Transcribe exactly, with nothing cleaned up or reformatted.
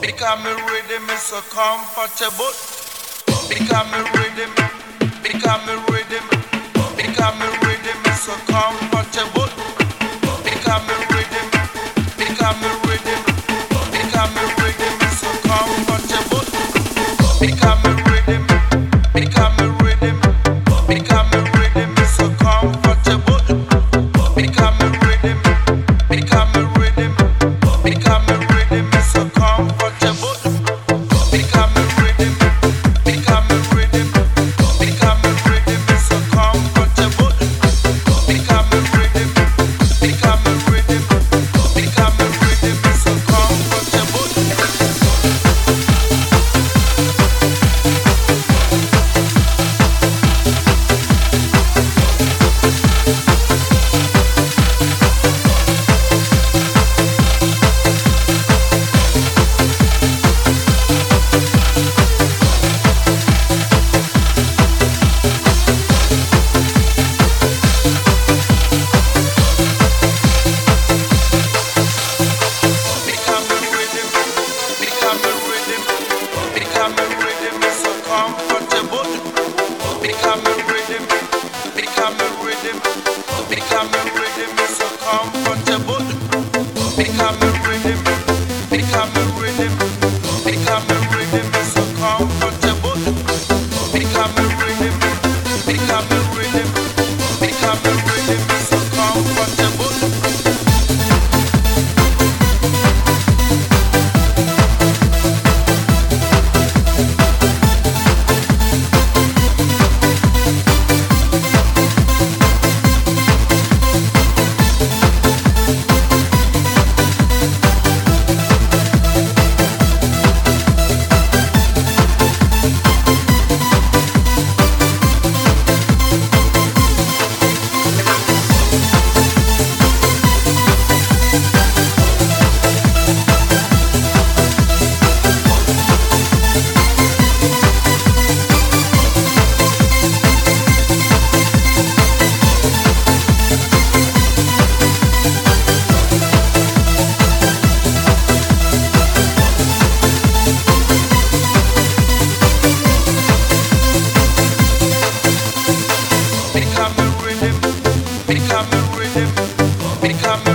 Because me rhythm is so comfortable. Because me rhythm, because me rhythm, because me rhythm is so comfortable. Because me rhythm, because me rhythm, because me rhythm is so comfortable. Because me rhythm, because me rhythm, because me rhythm is so comfortable. Because me rhythm, because me rhythm, because me rhythm is so comfortable. Because me rhythm, because me rhythm, because me rhythm is so comfortable. Because me rhythm, because me rhythm, because me rhythm is so comfortable. Because me rhythm, because me rhythm, because me rhythm is so comfortable. Because me rhythm, because me rhythm, because me rhythm is so comfortable. Because me rhythm, because me rhythm, because me rhythm is so comfortable. Because me rhythm, because me rhythm, because me rhythm is so comfortable. Because me rhythm, because me rhythm, because me